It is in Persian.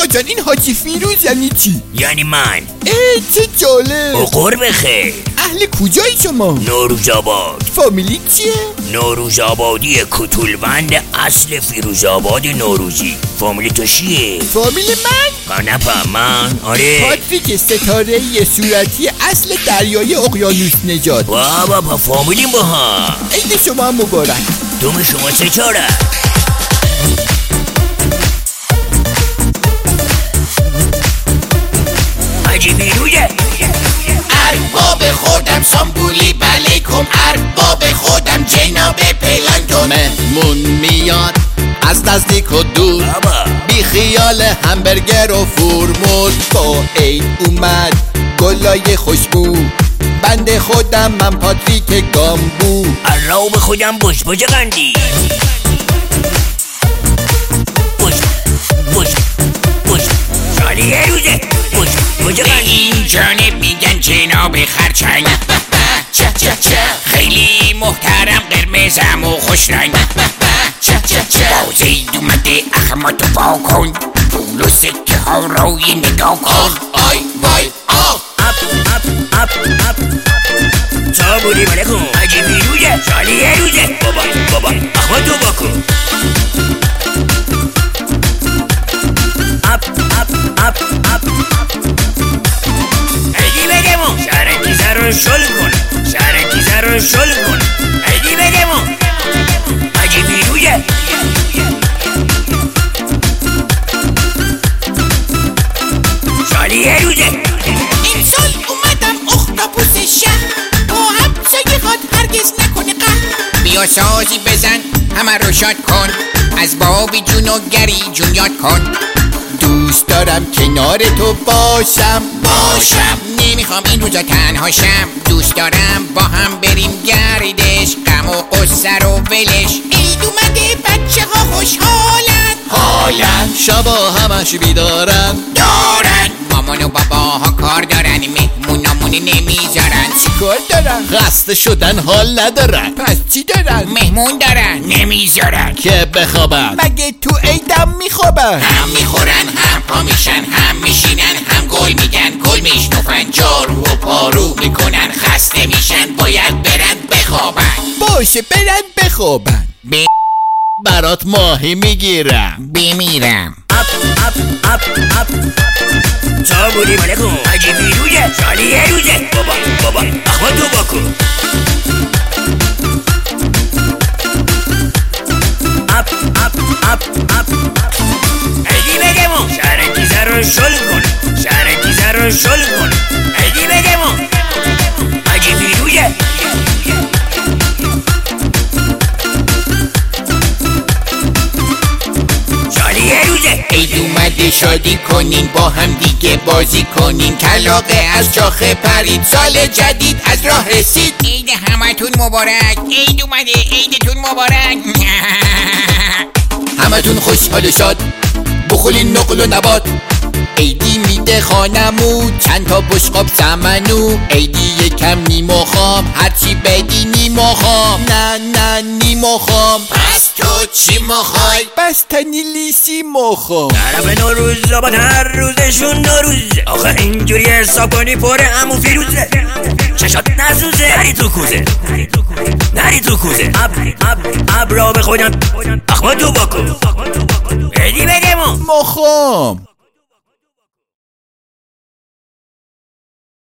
آقا جان این حاجی فیروز یعنی چی؟ یعنی من. چه جالب. عقر بخیر. اهل کجایی شما؟ نوروزآباد. فامیلی چیه؟ نوروزآبادی کتولبند اصل فیروزآباد نوروزی. فامیلی تو چیه؟ فامیل من؟ نفهم من. آره پاتریک ستاره‌ای صورتی اصل دریای اقیانوس نژاد. بابا فامیلیم با هم. عید شما هم مبارک. دوم شما چطوره؟ حاجی فیروزه. ارباب خودم سامبولی بلیکم، ارباب خودم جناب پلانتون. مهمون میاد از نزدیک و دور، بی خیال همبرگر و فرمول. با عید اومد گلای خوشبو، بنده خودم من پاتریک گامبو. الله به خودم بش قندی. بش سالی روزه. بش به این جانب میگن جناب خرچنگ. خیلی محترم قرمزم و خوش رنگ. با زید اومده اخماتو پا کن، پول و سکه ها روی نگاه کن. آی وای آه. اپ تا بودی ملکون. حاجی فیروزه. سالی روزه. بابا اخماتو بکن. اپ ایدی بدمون. شرکیزه رو شل کن. ایدی بدمون. حاجی فیروزه. سالی روزه. این سال اومدم اختاپوس شهر، با همسایه خود هرگز نکنه قهر. بیا سازی بزن همه رو شاد کن، از بابی جون و گری جون یاد کن. دوست دارم کنار تو باشم. نمیخوام این روزا تنها شم، دوست دارم با هم بریم گردش، غم و قصه رو ولش. عید اومده بچه ها خوشحالن، شبا همش بیدارن. مامان و باباها کار دارن، مهمونامون نمیذارن. چی کار دارن؟ خسته شدن حال ندارن، پس چی دارن؟ مهمون دارن نمیذارن که بخوابن. مگه تو عیدم میخوابن؟ هم میخورن هم پا میشن، هم میشینن هم گل میگن، گل میشنفن، جارو و پارو میکنن. خسته میشن باید برن بخوابن. باشه برن بخوابن. برات ماهی میگیرم. بمیرم. اپ تا بودی ملکون. حاجی فیروزه. سالی روزه. بابا اخماتو بکن. اپ ایدی بدمون. شرکیزه رو شل کن. ایدی بدمون. حاجی فیروزه. سالی روزه. عید اومده شادی کنین، با هم دیگه بازی کنین. کلاغه از شاخه پرید، سال جدید از راه رسید. عید همتون مبارک. عید اومده عیدتون مبارک. همتون خوشحال و شاد، بخورین نقل و نبات. عیدی میده خانمو چند تا بشقاب سمنو. عیدی یکم نیمو خام، هرچی بدی نیمو خام. نه نیمو خام. پس تو چی مخوای؟ بستنی لیسی مخام. طرف نوروزآباد هر روزشون نوروز. آخه اینجوری حساب کنی پر عمو فیروزه. چشات نسوزه. نری تو کوزه. اب را به خودم اخماتو بکن. ایدی بدمون. مخام.